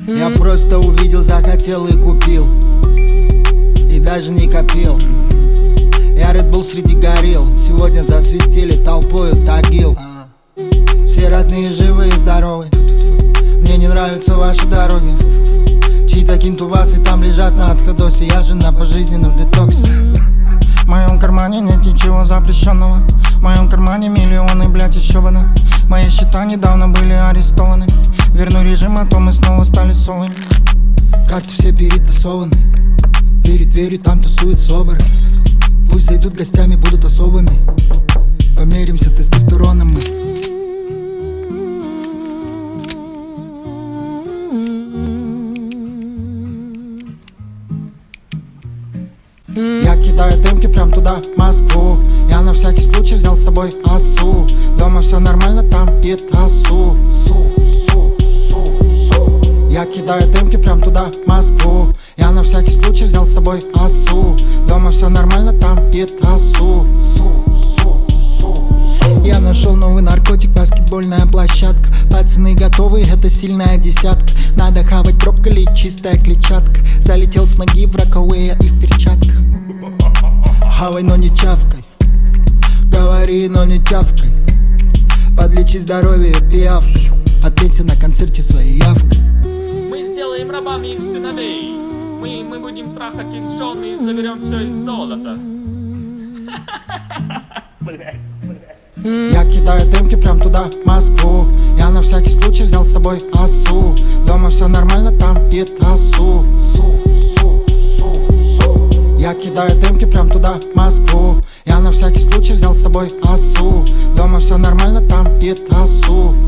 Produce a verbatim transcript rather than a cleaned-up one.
Я просто увидел, захотел и купил, и даже не копил. Я Red Bull среди горилл, сегодня засвистели толпою Тагил. Все родные живые и здоровые, мне не нравятся ваши дороги. Чьи-то кинтувасы там лежат на отходосе, я же на пожизненном детоксе. В моем кармане нет ничего запрещенного, в моем кармане миллионы, блять, еще вода. Мои счета недавно были арестованы. Верну режим, а то мы снова стали совами. Карты все перетасованы, перед дверью там тусуют соборы. Пусть зайдут гостями, будут особыми. Померимся тестостероном мы. Я кидаю демки прям туда, в Москву. Я на всякий случай взял с собой осу. Дома все нормально, там и тасу. Я кидаю демки прям туда, в Москву. Я на всякий случай взял с собой осу. Дома все нормально, там и тасу. Я нашел новый наркотик, баскетбольная площадка. Пацаны готовы, это сильная десятка. Надо хавать брокколи, чистая клетчатка. Залетел с ноги в роковые и в перчатках. Хавай, но не чавкай, говори, но не тявкай. Подлечи здоровье пиявкой, отметься на концерте своей явкой. Мы сделаем рабами их сыновей. Мы, мы будем трахать их жен и заберем все их золото. Я кидаю демки прям туда, в Москву. Я на всякий случай взял с собой осу. Дома все нормально, там и тасу. Я кидаю демки прям туда, в Москву. Я на всякий случай взял с собой осу. Дома все нормально, там и тасу.